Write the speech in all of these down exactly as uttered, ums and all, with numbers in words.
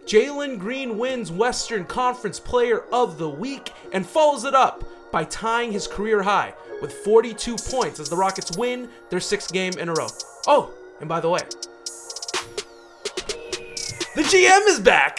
Jalen Green wins Western Conference Player of the Week and follows it up by tying his career high with forty-two points as the Rockets win their sixth game in a row. Oh, and by the way, the G M is back!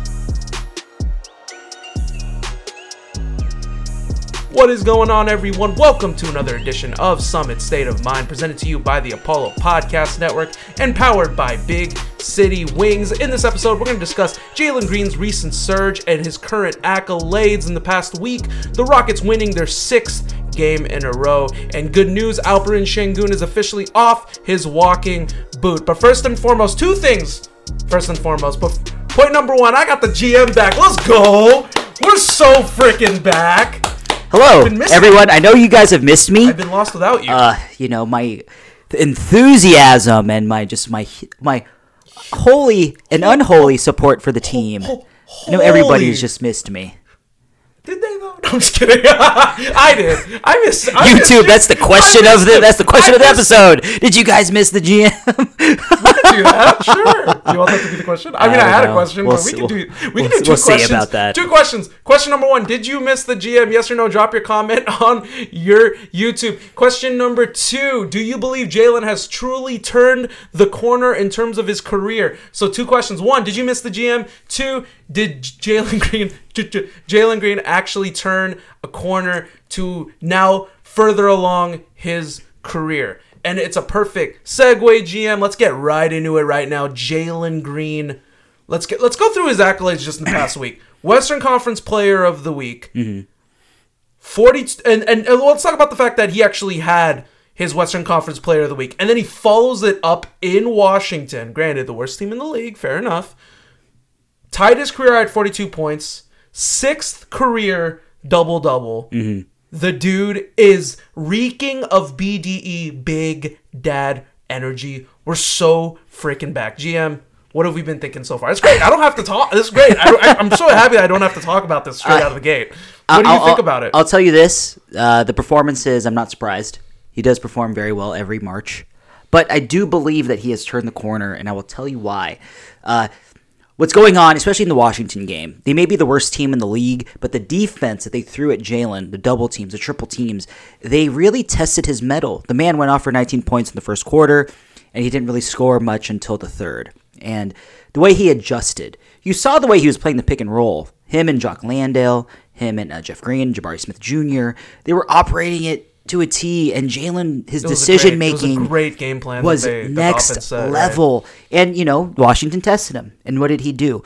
What is going on, everyone? Welcome to another edition of Summit State of Mind, presented to you by the Apollo Podcast Network and powered by Big City Wings. In this episode, we're going to discuss Jalen Green's recent surge and his current accolades in the past week, the Rockets winning their sixth game in a row, and good news, Alperen Sengun is officially off his walking boot. But first and foremost, two things. First and foremost, but point number one, I got the G M back. Let's go! We're so freaking back! Hello, everyone. I know you guys have missed me. I've been lost without you. Uh, you know, my enthusiasm and my just my my holy and unholy support for the team. I know everybody's just missed me. Did they though? No, I'm just kidding. I did. I missed. I YouTube. Missed you. That's the question of the. That's the question I of the episode. Him. Did you guys miss the G M? We can do that. Sure. You want that to be the question? I mean, I, I had know. a question, we'll but we see, can we'll, do. We can we'll, do two we'll questions. See about that. Two questions. Question number one: did you miss the G M? Yes or no? Drop your comment on your YouTube. Question number two: do you believe Jalen has truly turned the corner in terms of his career? So two questions. One: did you miss the G M? Two: did Jalen Green Jalen Green actually turn a corner to now further along his career? And it's a perfect segue, G M. Let's get right into it right now. Jalen Green. Let's get let's go through his accolades just in the past week. Western Conference Player of the Week. Mm-hmm. forty and, and and let's talk about the fact that he actually had his Western Conference Player of the Week, and then he follows it up in Washington. Granted, the worst team in the league, fair enough. Tied his career at forty-two points. Sixth career double-double. Mm-hmm. The dude is reeking of B D E, Big Dad energy. We're so freaking back. G M, what have we been thinking so far? It's great. I don't have to talk. This is great. I, I, I'm so happy that I don't have to talk about this straight uh, out of the gate. What do you I'll, think about it? I'll tell you this. Uh, the performances, I'm not surprised. He does perform very well every March. But I do believe that he has turned the corner, and I will tell you why. Uh, What's going on, especially in the Washington game, they may be the worst team in the league, but the defense that they threw at Jalen, the double teams, the triple teams, they really tested his mettle. The man went off for nineteen points in the first quarter, and he didn't really score much until the third. And the way he adjusted, you saw the way he was playing the pick and roll. Him and Jock Landale, him and uh, Jeff Green, Jabari Smith Junior, they were operating it to a T, and Jalen, his decision making, it was a great game plan. Was that they, next the set, level. Right? And you know, Washington tested him, and what did he do?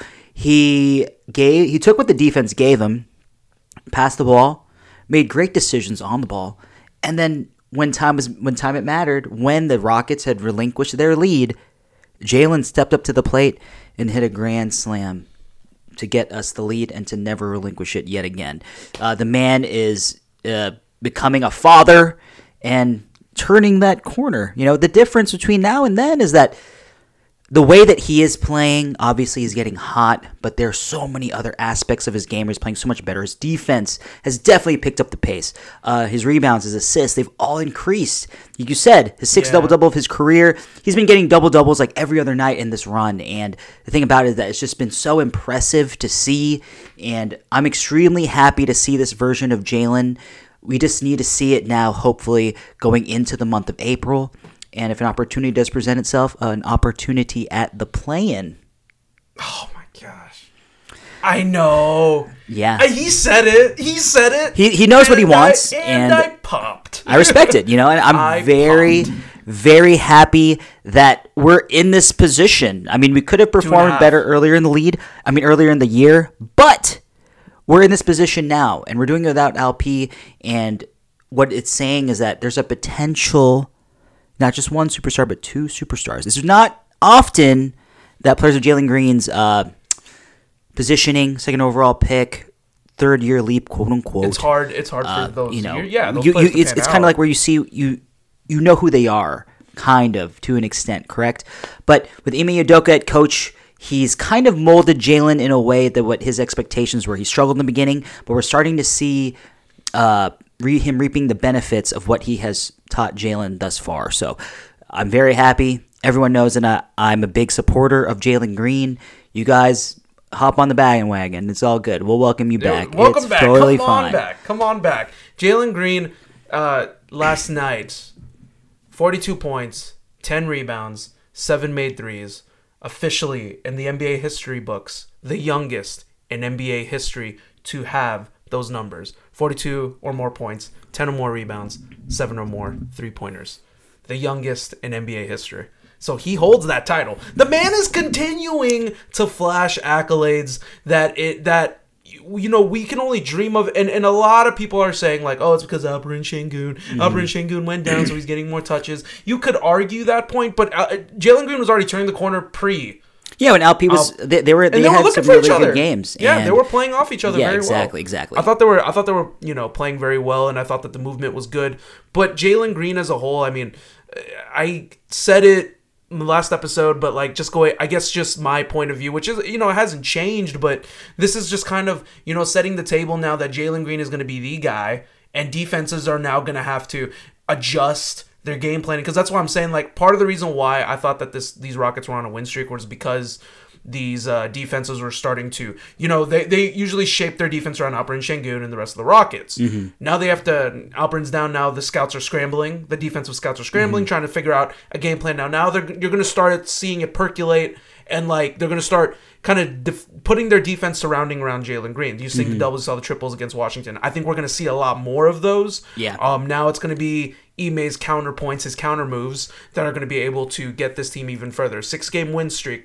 He gave, he took what the defense gave him, passed the ball, made great decisions on the ball, and then when time was when time it mattered, when the Rockets had relinquished their lead, Jalen stepped up to the plate and hit a grand slam to get us the lead and to never relinquish it yet again. Uh, the man is. Uh, becoming a father and turning that corner. You know, the difference between now and then is that the way that he is playing, obviously he's getting hot, but there are so many other aspects of his game where he's playing so much better. His defense has definitely picked up the pace. Uh, his rebounds, his assists, they've all increased. Like you said, his sixth yeah. double-double of his career. He's been getting double-doubles like every other night in this run, and the thing about it is that it's just been so impressive to see, and I'm extremely happy to see this version of Jalen. We just need to see it now, hopefully, going into the month of April. And if an opportunity does present itself, uh, an opportunity at the play-in. Oh, my gosh. I know. Yeah. Uh, he said it. He said it. He he knows what he wants. I, and, and I popped. I respect it, you know, and I'm I very, popped. very happy that we're in this position. I mean, we could have performed better earlier in the lead. I mean, earlier in the year. But we're in this position now, and we're doing it without L P, and what it's saying is that there's a potential, not just one superstar, but two superstars. This is not often that players of Jalen Green's uh, positioning, second overall pick, third year leap, quote unquote. It's hard. It's hard uh, for those. You know, yeah, those you, players you, to it's pan it's out. kind of like where you see you you know who they are, kind of to an extent, correct? But with Ime Udoka at coach, he's kind of molded Jalen in a way that what his expectations were. He struggled in the beginning, but we're starting to see uh, re- him reaping the benefits of what he has taught Jalen thus far. So I'm very happy. Everyone knows that I, I'm a big supporter of Jalen Green. You guys hop on the bandwagon. It's all good. We'll welcome you back. Dude, welcome it's back. Totally Come fine. on back. Come on back. Jalen Green, uh, last night, forty-two points, ten rebounds, seven made threes. Officially in the N B A history books, the youngest in N B A history to have those numbers. forty-two or more points, ten or more rebounds, seven or more three-pointers. The youngest in N B A history. So he holds that title. The man is continuing to flash accolades that it that you know we can only dream of, and, and a lot of people are saying like, oh, it's because Alperen Şengün, mm-hmm. Alperen Şengün went down, so he's getting more touches. You could argue that point, but uh, Jalen Green was already turning the corner pre. Yeah, when L P was, uh, they, they were they, they had were some for really each other. good games. Yeah, and they were playing off each other yeah, very exactly, well. exactly. I thought they were, I thought they were, you know, playing very well, and I thought that the movement was good. But Jalen Green as a whole, I mean, I said it in the last episode, but like just go, I guess just my point of view, which is, you know, it hasn't changed, but this is just kind of, you know, setting the table now that Jalen Green is going to be the guy, and defenses are now going to have to adjust their game planning, because that's why I'm saying, like, part of the reason why I thought that this these Rockets were on a win streak was because these uh, defenses were starting to, you know, they, they usually shape their defense around Alperen Şengün and the rest of the Rockets. Mm-hmm. Now they have to, Alperen's down now, the scouts are scrambling, the defensive scouts are scrambling, mm-hmm. trying to figure out a game plan now. Now they're, you're going to start seeing it percolate, and, like, they're going to start kind of def- putting their defense surrounding around Jalen Green. You see mm-hmm. the doubles, saw the triples against Washington. I think we're going to see a lot more of those. Yeah. Um. Now it's going to be Ime's counterpoints, his counter moves, that are going to be able to get this team even further. Six-game win streak.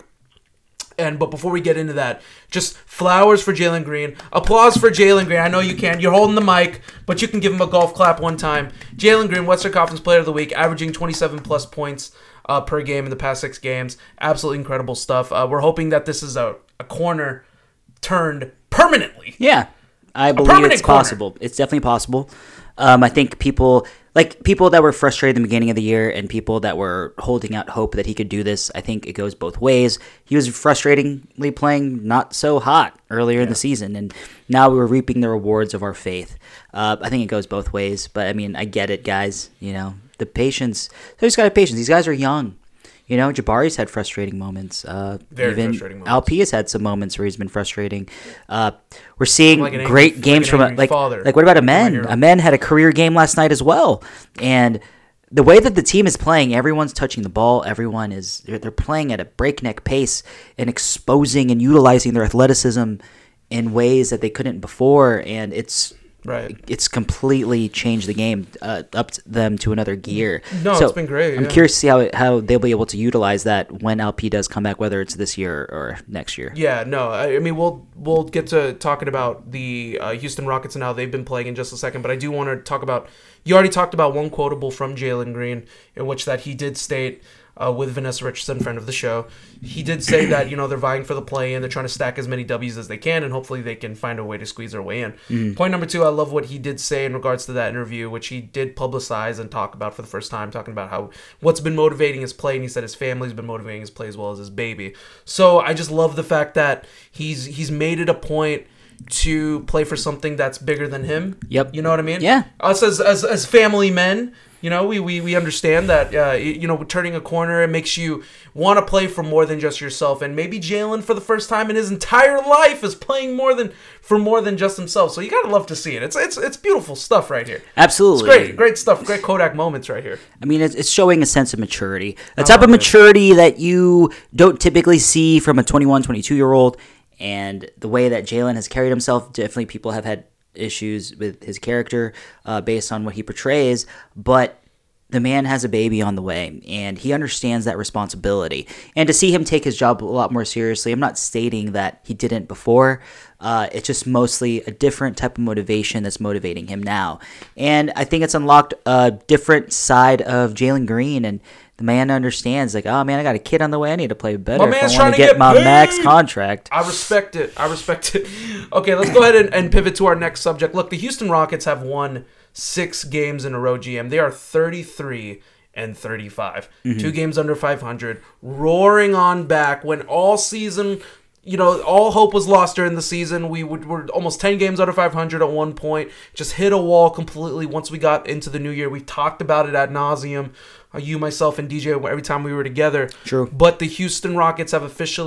And but before we get into that, just flowers for Jalen Green. Applause for Jalen Green. I know you can. You're holding the mic, but you can give him a golf clap one time. Jalen Green, Western Conference Player of the Week, averaging twenty-seven plus points uh, per game in the past six games. Absolutely incredible stuff. Uh, we're hoping that this is a, a corner turned permanently. Yeah, I believe it's corner. possible. It's definitely possible. Um, I think people... Like, people that were frustrated in the beginning of the year and people that were holding out hope that he could do this, I think it goes both ways. He was frustratingly playing not so hot earlier yeah. in the season, and now we're reaping the rewards of our faith. Uh, I think it goes both ways, but, I mean, I get it, guys. You know, the patience. They just got to have patience. These guys are young. You know, Jabari's had frustrating moments. Uh, Very even frustrating moments. L P has had some moments where he's been frustrating. Uh, we're seeing like great angry, games like from a, like father. like what about Amen? Amen had a career game last night as well, and the way that the team is playing, everyone's touching the ball. Everyone is they're, they're playing at a breakneck pace and exposing and utilizing their athleticism in ways that they couldn't before, and it's. Right. It's completely changed the game, uh, upped them to another gear. No, so it's been great. I'm yeah. curious to see how it, how they'll be able to utilize that when L P does come back, whether it's this year or next year. Yeah, no, I, I mean we'll we'll get to talking about the uh, Houston Rockets and how they've been playing in just a second, but I do want to talk about. You already talked about one quotable from Jalen Green, in which that he did state. Uh, with Vanessa Richardson, friend of the show, he did say that, you know, they're vying for the play-in, they're trying to stack as many W's as they can, and hopefully they can find a way to squeeze their way in. Mm. Point number two, I love what he did say in regards to that interview, which he did publicize and talk about for the first time, talking about how what's been motivating his play, and he said his family's been motivating his play as well as his baby. So I just love the fact that he's he's made it a point to play for something that's bigger than him. Yep. You know what I mean? Yeah. Us as as, as family men, you know, we, we, we understand that, uh, you know, turning a corner, it makes you want to play for more than just yourself. And maybe Jalen, for the first time in his entire life, is playing more than for more than just himself. So you got to love to see it. It's it's it's beautiful stuff right here. Absolutely. It's great. Great stuff. Great Kodak moments right here. I mean, it's, it's showing a sense of maturity. A type oh, of maturity that you don't typically see from a twenty-one, twenty-two-year-old. And the way that Jalen has carried himself, definitely people have had issues with his character uh, based on what he portrays, but the man has a baby on the way, and he understands that responsibility. And to see him take his job a lot more seriously, I'm not stating that he didn't before. Uh, it's just mostly a different type of motivation that's motivating him now. And I think it's unlocked a different side of Jalen Green, and the man understands, like, oh, man, I got a kid on the way. I need to play better my if man's I want to get, get my paid. max contract. I respect it. I respect it. Okay, let's go ahead and, and pivot to our next subject. Look, the Houston Rockets have won six games in a row, G M. They are thirty-three and thirty-five. Mm-hmm. Two games under five hundred. Roaring on back when all season... You know, all hope was lost during the season. We would, were almost ten games out of five hundred at one point. Just hit a wall completely once we got into the new year. We've talked about it ad nauseum. Uh, you, myself, and D J every time we were together. True. But the Houston Rockets have officially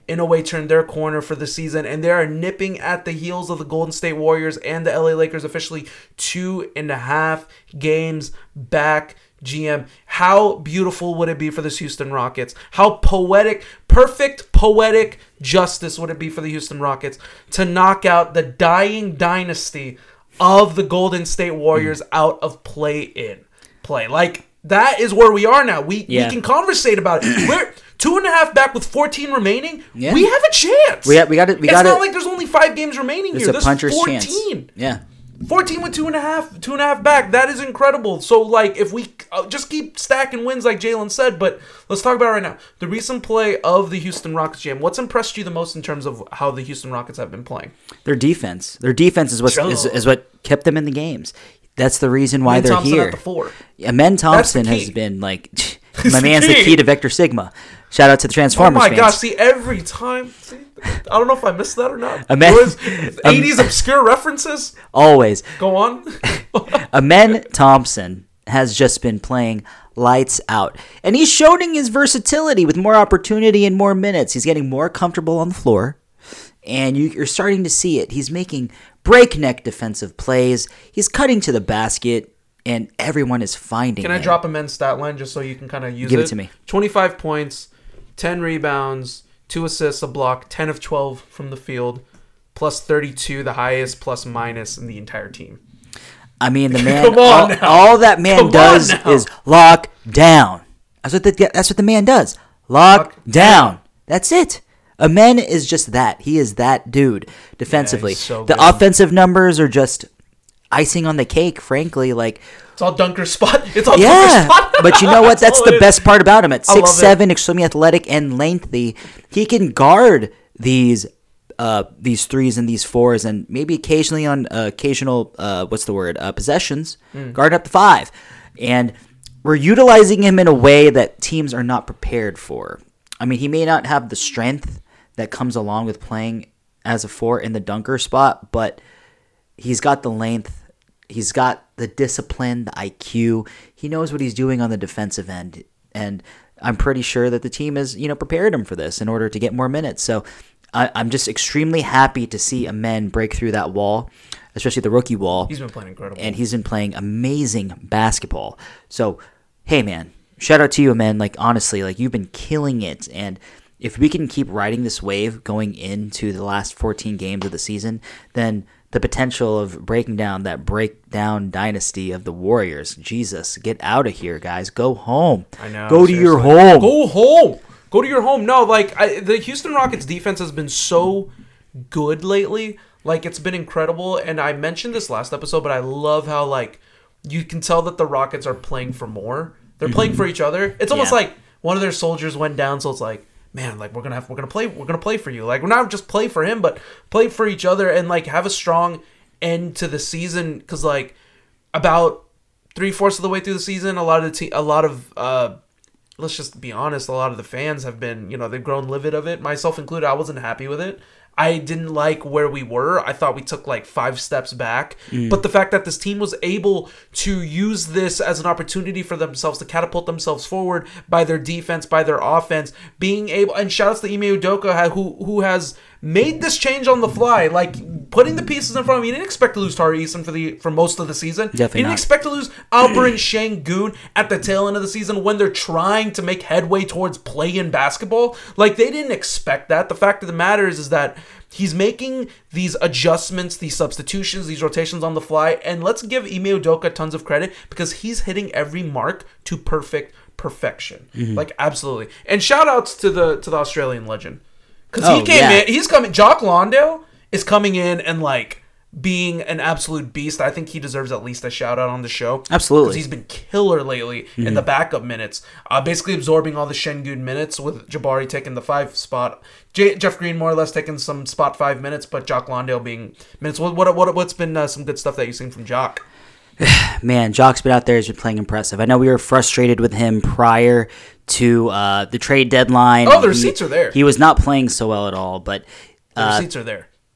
in a way turned their corner for the season, and they are nipping at the heels of the Golden State Warriors and the L A Lakers, officially two and a half games back. G M, how beautiful would it be for the Houston Rockets? How poetic, perfect poetic justice would it be for the Houston Rockets to knock out the dying dynasty of the Golden State Warriors out of play-in play? Like, that is where we are now. We Yeah. we can conversate about it. We're two and a half back with fourteen remaining. Yeah. We have a chance. We got, we got it. We it's got not it. like there's only five games remaining It's here. a There's puncher's fourteen. chance. Yeah. fourteen with two and a half, two and a half back. That is incredible. So, like, if we uh, just keep stacking wins, like Jalen said, but let's talk about it right now. The recent play of the Houston Rockets, Jam. What's impressed you the most in terms of how the Houston Rockets have been playing? Their defense. Their defense is what Sure. is, is what kept them in the games. That's the reason why Amen they're Thompson here. at the four. Amen Thompson That's the has key. been like, He's my the man's the key. key to Vector Sigma. Shout out to the Oh Transformers my fans. gosh, see, every time. See, I don't know if I missed that or not. Amen. It was eighties obscure references. Always. Go on. Amen Thompson has just been playing lights out. And he's showing his versatility with more opportunity and more minutes. He's getting more comfortable on the floor. And you, you're starting to see it. He's making breakneck defensive plays. He's cutting to the basket. And everyone is finding Can I him. drop a men's stat line just so you can kind of use it? Give it to me. twenty-five points, ten rebounds, two assists, a block, ten of twelve from the field, plus thirty-two, the highest plus minus in the entire team. I mean, the man. Come on all, now. all that man Come on does now. is lock down. That's what the that's what the man does. Lock, Lock down. That's it. Amen is just that. He is that dude defensively. he's so the good. offensive numbers are just icing on the cake. Frankly, like It's all dunker spot. It's all yeah. dunker spot. But you know what? That's all the it is. best part about him. At I love six seven, extremely athletic and lengthy, he can guard these. Uh, these threes and these fours, and maybe occasionally on uh, occasional, uh, what's the word, uh, possessions, Mm. guard up to five. And we're utilizing him in a way that teams are not prepared for. I mean, he may not have the strength that comes along with playing as a four in the dunker spot, but he's got the length. He's got the discipline, the I Q. He knows what he's doing on the defensive end. And I'm pretty sure that the team has, you know, prepared him for this in order to get more minutes. So I, I'm just extremely happy to see Amen break through that wall, especially the rookie wall. He's been playing incredible. And he's been playing amazing basketball. So, hey, man, shout out to you, Amen. Like, honestly, like, you've been killing it. And if we can keep riding this wave going into the last fourteen games of the season, then the potential of breaking down that breakdown dynasty of the Warriors. Jesus, get out of here, guys. Go home. I know. Go to your seriously. home. Go home. Go to your home. No, like I, the Houston Rockets defense has been so good lately. Like, it's been incredible. And I mentioned this last episode, but I love how, like, you can tell that the Rockets are playing for more. They're playing for each other. It's almost Yeah. like one of their soldiers went down, so it's like, man, like we're gonna have, we're gonna play, we're gonna play for you. Like, we're not just play for him, but play for each other and like have a strong end to the season. Because like about three fourths of the way through the season, a lot of the te- a lot of uh, let's just be honest, a lot of the fans have been, you know, they've grown livid of it, myself included. I wasn't happy with it. I didn't like where we were. I thought we took like five steps back. Mm. But the fact that this team was able to use this as an opportunity for themselves to catapult themselves forward by their defense, by their offense, being able, and shout outs to Ime Udoka, who who has made this change on the fly, like putting the pieces in front of him. He didn't expect to lose Tari Eason for the for most of the season. Definitely he didn't not. expect to lose Alperen Şengün at the tail end of the season when they're trying to make headway towards play-in basketball. Like, they didn't expect that. The fact of the matter is, is that he's making these adjustments, these substitutions, these rotations on the fly, and let's give Ime Udoka tons of credit because he's hitting every mark to perfect perfection. Mm-hmm. Like, absolutely. And shout outs to the to the Australian legend. Because Oh, he came yeah. in, he's coming, Jock Lawndale is coming in and like being an absolute beast. I think he deserves at least a shout out on the show. Absolutely. Because he's been killer lately in the backup minutes. Uh, basically absorbing all the Şengün minutes with Jabari taking the five spot. J- Jeff Green more or less taking some spot five minutes, but Jock Lawndale being minutes. What, what, what, what's been uh, some good stuff that you've seen from Jock? Man, Jock's been out there. He's been playing impressive. I know we were frustrated with him prior to uh, the trade deadline. Oh, the He- receipts are there. He was not playing so well at all, but The uh, receipts are there.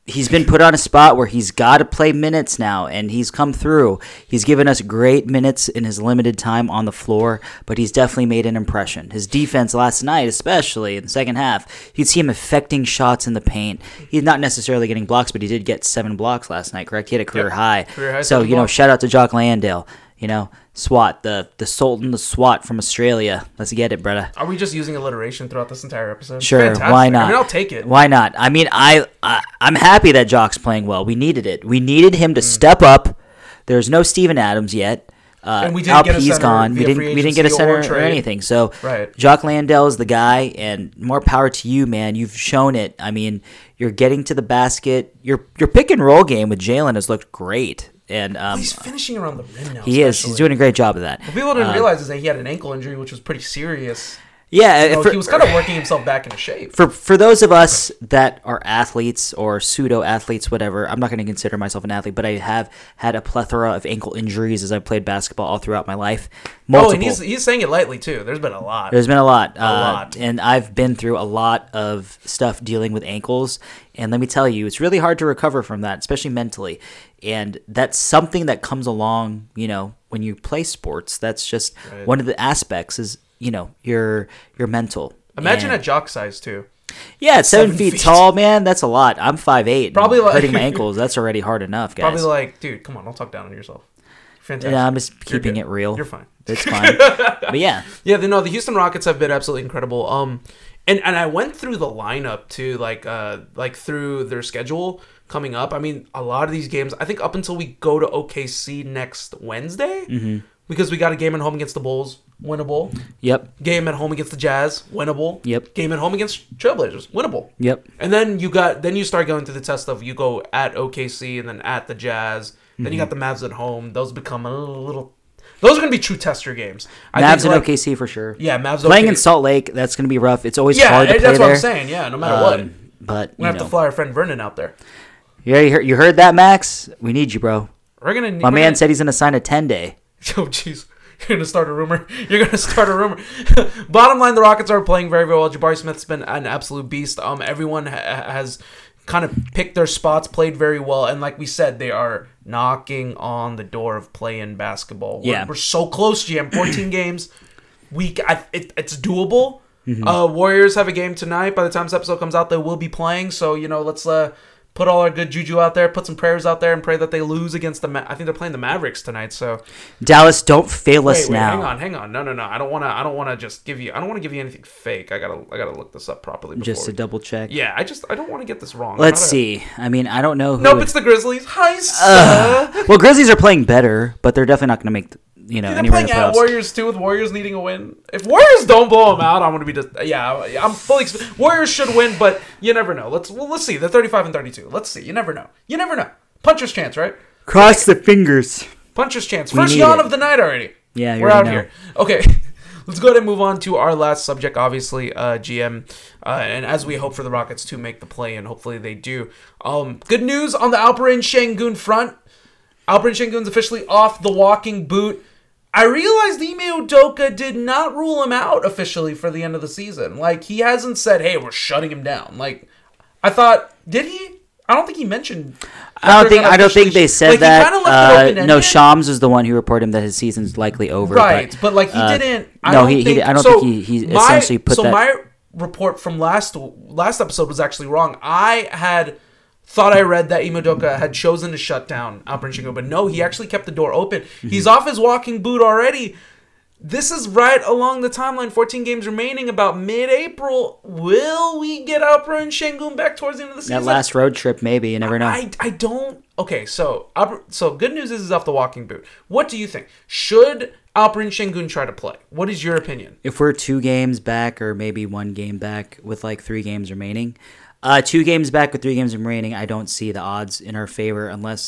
he's been put on a spot where he's got to play minutes now, and he's come through. He's given us great minutes in his limited time on the floor, but he's definitely made an impression. His defense last night, especially in the second half, you'd see him affecting shots in the paint. He's not necessarily getting blocks, but he did get seven blocks last night, correct? He had a career Yep. high. Career high so, seven you know, blocks. shout out to Jock Landale. You know, SWAT, the, the Sultan, the SWAT from Australia. Let's get it, brother. Are we just using alliteration throughout this entire episode? Sure, Fantastic. why not? I mean, I'll take it. Why not? I mean, I, I I'm happy that Jock's playing well. We needed it. We needed him to Mm. step up. There's no Steven Adams yet. Uh, And we didn't get a Alp's center gone. We via didn't. free We didn't get a agency or center or, trade. anything. So, Right. Jock Landale is the guy, and more power to you, man. You've shown it. I mean, you're getting to the basket. Your your pick and roll game with Jalen has looked great, and um, He's finishing around the rim now. he is. especially. He's doing a great job of that. What people didn't Uh, realize is that he had an ankle injury, which was pretty serious. Yeah, You know, for- he was kind of working himself back into shape. For for those of us that are athletes or pseudo athletes, whatever, I'm not going to consider myself an athlete, but I have had a plethora of ankle injuries as I've played basketball all throughout my life. Multiple. Oh, and he's he's saying it lightly too. There's been a lot. There's been a lot, a lot. and I've been through a lot of stuff dealing with ankles. And let me tell you, it's really hard to recover from that, especially mentally. And that's something that comes along, you know, when you play sports. That's just Right. one of the aspects is, you know, your your mental. Imagine And- at jock size too. yeah, at seven, Seven feet, feet. tall, man. That's a lot. I'm five eight. Probably like- hurting my ankles. That's already hard enough, guys. Probably like, dude, come on, don't talk down on yourself. Fantastic. yeah, I'm just You're keeping good. it real. You're fine. It's fine. But yeah, Yeah, the, no, the Houston Rockets have been absolutely incredible. Um, and and I went through the lineup too, like uh, like through their schedule coming up. I mean, a lot of these games. I think up until we go to O K C next Wednesday, mm-hmm. because we got a game at home against the Bulls, winnable. yep, Game at home against the Jazz, winnable. Yep. Game at home against Trailblazers, winnable. yep. And then you got then you start going through the test of you go at O K C and then at the Jazz. Then you got the Mavs at home. Those become a little. Those are going to be true tester games. I Mavs think, and like- O K C for sure. Yeah, Mavs. Playing O K C. in Salt Lake, that's going to be rough. It's always Yeah, hard to that's play what there. I'm saying. Yeah, no matter what. Um, But We you have know, to fly our friend Vernon out there. yeah, you heard, you heard that, Max? We need you, bro. We're gonna. My we're man gonna, said he's going to sign a ten day. Oh, jeez. You're gonna start a rumor. You're gonna start a rumor. Bottom line, the Rockets are playing very, very well. Jabari Smith's been an absolute beast. Um, everyone ha- has kind of picked their spots, played very well, and like we said, they are knocking on the door of play-in basketball. We're, Yeah. we're so close, G M. fourteen games. We, I, it, it's doable. Mm-hmm. Uh, Warriors have a game tonight. By the time this episode comes out, they will be playing. So you know, let's uh, put all our good juju out there, put some prayers out there, and pray that they lose against the. Ma- I think they're playing the Mavericks tonight. So. Dallas, don't fail us Wait, wait, now. hang on, hang on. No, no, no. I don't want to. I don't want to just give you. I don't want to give you anything fake. I gotta. I gotta look this up properly. Before Just to we- double check. Yeah, I just. I don't want to get this wrong. Let's I'm not a- see. I mean, I don't know who. Nope, it's the Grizzlies. Hi, sir. Well, Grizzlies are playing better, but they're definitely not going to make, you know, They're anywhere in playing the at playoffs. Warriors too, with Warriors needing a win. If Warriors don't blow them out, I'm gonna be just. Yeah, I'm fully. Exp- Warriors should win, but you never know. Let's. Well, let's see. They're thirty-five and thirty-two. Let's see. You never know. You never know. Puncher's chance, right? Cross the fingers. Puncher's chance. We First need yawn it. of the night already. Yeah, you we're out already know. here. Okay, let's go ahead and move on to our last subject. Obviously, uh, G M, uh, and as we hope for the Rockets to make the play, and hopefully they do. Um, good news on the Alperen Şengün front. Alperen Şengün's officially off the walking boot. I realized Ime Udoka did not rule him out officially for the end of the season. Like, he hasn't said, "Hey, we're shutting him down." Like, I thought, did he? I don't think he mentioned. I don't they're think gonna I don't think officially- they said like, he that. kinda left it Uh, open-ended. no, Shams is the one who reported him that his season's likely over. Right, but, but like he uh, didn't. I no, don't he, think, he I don't so think he, he my- essentially put so that. my report from last last episode was actually wrong. I had thought I read that Ime Udoka had chosen to shut down Alperen Şengün, but no, he actually kept the door open. Mm-hmm. He's off his walking boot already. This is right along the timeline. fourteen games remaining. About mid-April, will we get Alperen Şengün back towards the end of the season? that last road trip, maybe you never know. I, I don't. Okay, so Alper- so good news is he's off the walking boot. What do you think? Should Alperen Şengün try to play? What is your opinion? If we're two games back, or maybe one game back with like three games remaining, uh, two games back with three games remaining, I don't see the odds in our favor unless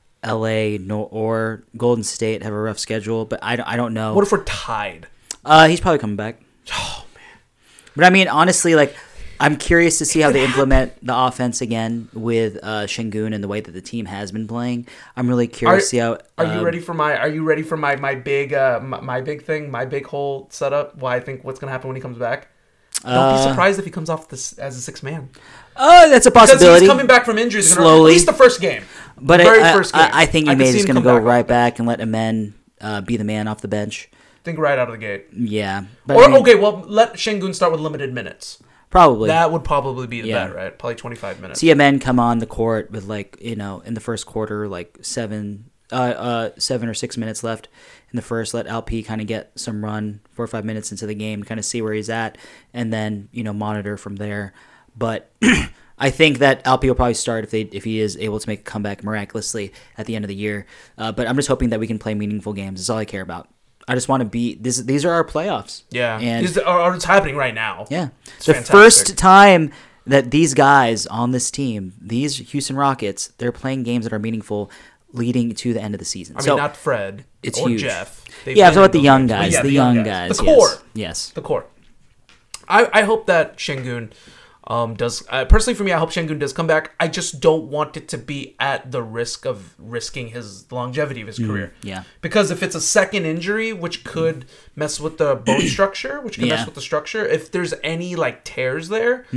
L A no, or Golden State have a rough schedule. But I, don't- I don't know. What if we're tied? Uh, he's probably coming back. Oh man, But I mean, honestly, like, I'm curious to see how they implement the offense again with uh, Şengün and the way that the team has been playing. I'm really curious to see how. Are you um, ready for my? Are you ready for my my big uh my, my big thing, my big whole setup? Why I think what's gonna happen when he comes back? Don't Uh, be surprised if he comes off this as a six man. Oh, that's a Because possibility. he's coming back from injury. He's gonna- Slowly. At least the first game. But the very I, first game. I, I think I could Ime see is him going to come go back right off the back and let Amen uh, be the man off the bench. Think right out of the gate. Yeah. But Or, I mean, okay, well, let Şengün start with limited minutes. probably. That would probably be the Yeah. bet, right? Probably twenty-five minutes. See Amen come on the court with, like, you know, in the first quarter, like seven, uh, uh, seven or six minutes left in the first. Let L P kind of get some run, four or five minutes into the game, kind of see where he's at, and then, you know, monitor from there. But I think that L P will probably start if they if he is able to make a comeback miraculously at the end of the year. Uh, but I'm just hoping that we can play meaningful games. That's all I care about. I just want to be this. These are our playoffs. Yeah, and These are, are- it's happening right now. yeah, It's the fantastic. first time that these guys on this team, these Houston Rockets, they're playing games that are meaningful leading to the end of the season. I mean, so not Fred it's or huge. Jeff. They've yeah, I'm been talking about in the those young games. But guys. yeah, the young guys. The yes. core. Yes. The core. I, I hope that Şengün um, does. Uh, personally, for me, I hope Şengün does come back. I just don't want it to be at the risk of risking his longevity of his career. yeah. Because if it's a second injury, which could mess with the bone structure, which can Yeah. mess with the structure, if there's any like tears there,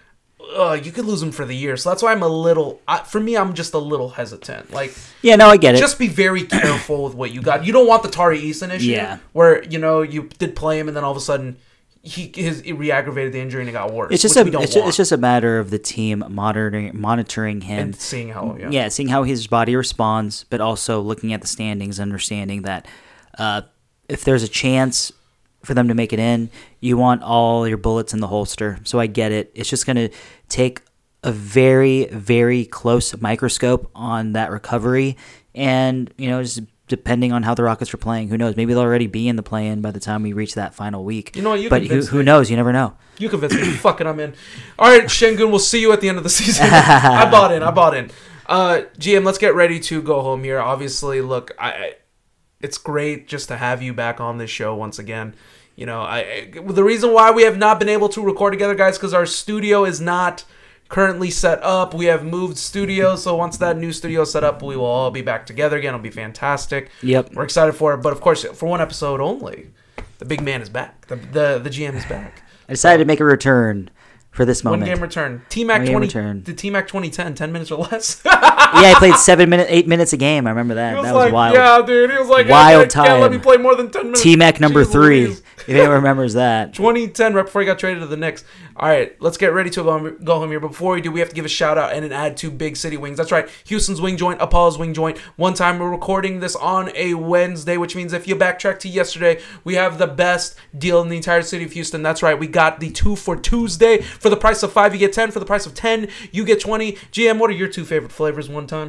uh, you could lose him for the year. So that's why I'm a little. I, for me, I'm just a little hesitant. Like. Yeah, no, I get it. Just be very careful with what you got. You don't want the Tari Eason issue, Yeah. where you know you did play him and then all of a sudden he his it re-aggravated the injury and it got worse. it's just which a we don't it's, ju- want. it's just a matter of the team monitoring monitoring him. and seeing how yeah. yeah, seeing how his body responds, but also looking at the standings, understanding that uh, if there's a chance for them to make it in, you want all your bullets in the holster. So I get it. It's just going to take a very, very close microscope on that recovery. And, you know, just depending on how the Rockets are playing, who knows? Maybe they'll already be in the play-in by the time we reach that final week. You know what? You but who, convinced who me. knows? You never know. You convinced me. Fuck it, I'm in. All right, Şengün, we'll see you at the end of the season. I bought in. I bought in. Uh, G M, let's get ready to go home here. Obviously, look, I, I it's great just to have you back on this show once again. You know, I, I the reason why we have not been able to record together, guys, because our studio is not currently set up. We have moved studios, so once that new studio is set up, we will all be back together again. It'll be fantastic. Yep. We're excited for it, but of course, for one episode only, the big man is back. The the, the G M is back. I decided to make a return for this One moment. game return. T-Mac One game twenty. return. The T-Mac twenty ten, ten minutes or less. Yeah, I played seven minute, eight minutes a game. I remember that. He was that like, was wild. yeah, dude. He was like, Wild hey, can't let time. me play more than ten minutes. T-Mac number Jeez three. Louise. If anyone remembers that. twenty ten, right before he got traded to the Knicks. All right, let's get ready to go home, go home here. But before we do, we have to give a shout out and an ad to Big City Wings. That's right, Houston's Wing Joint, Apollo's Wing Joint. One time, we're recording this on a Wednesday, which means if you backtrack to yesterday, we have the best deal in the entire city of Houston. That's right, we got the two for Tuesday. For the price of five, you get ten. For the price of ten, you get twenty. G M, what are your two favorite flavors one time?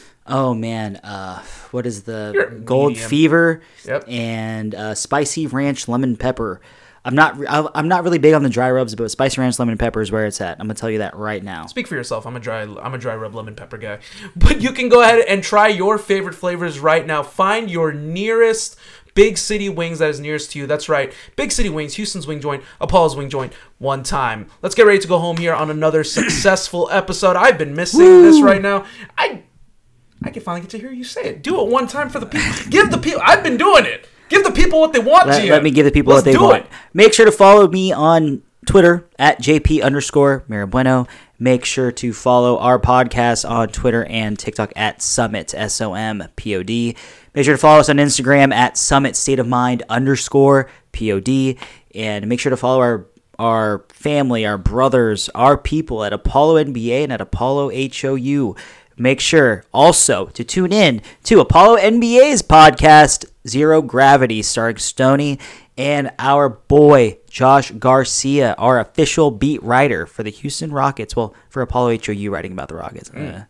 Oh man, uh, what is the You're Gold medium. Fever Yep. and uh, Spicy Ranch Lemon Pepper? I'm not re- I- I'm not really big on the dry rubs, but Spicy Ranch Lemon Pepper is where it's at. I'm gonna tell you that right now. Speak for yourself. I'm a dry I'm a dry rub lemon pepper guy. But you can go ahead and try your favorite flavors right now. Find your nearest Big City Wings that is nearest to you. That's right. Big City Wings, Houston's Wing Joint, Apollo's Wing Joint, one time. Let's get ready to go home here on another successful episode. I've been missing Woo. this right now. I I can finally get to hear you say it. Do it one time for the people. Give the people I've been doing it. Give the people what they want, Let, G M. let me give the people Let's what they do want. it. Make sure to follow me on Twitter at JP underscore Mirabueno. Make sure to follow our podcast on Twitter and TikTok at Summit, S O M P O D. Make sure to follow us on Instagram at Summit State of Mind underscore P O D. And make sure to follow our our family, our brothers, our people at Apollo N B A and at Apollo H O U. Make sure also to tune in to Apollo N B A's podcast, Zero Gravity, starring Stoney and our boy, Josh Garcia, our official beat writer for the Houston Rockets. Well, for Apollo H O U, writing about the Rockets. Uh,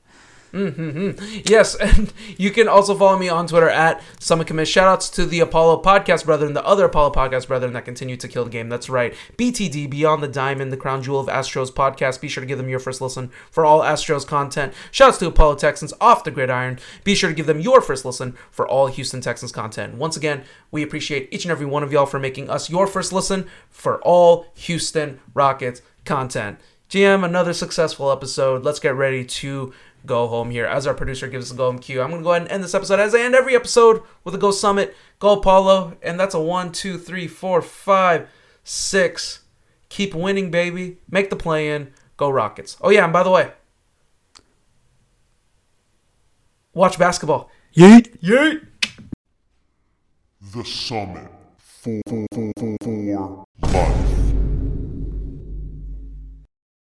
Yes, and you can also follow me on Twitter at Summit Commit. Shoutouts to the Apollo Podcast Brethren, the other Apollo Podcast Brethren that continue to kill the game. That's right. B T D, Beyond the Diamond, the crown jewel of Astros podcast. Be sure to give them your first listen for all Astros content. Shoutouts to Apollo Texans off the gridiron. Be sure to give them your first listen for all Houston Texans content. Once again, we appreciate each and every one of y'all for making us your first listen for all Houston Rockets content. G M, another successful episode. Let's get ready to go home here. As our producer gives us a go home cue, I'm going to go ahead and end this episode as I end every episode with a Go Summit, Go Apollo, and that's a one, two, three, four, five, six Keep winning, baby. Make the play-in. Go Rockets. Oh, yeah, and by the way, watch basketball. Yeet. Yeet. The Summit for, for, for, for life.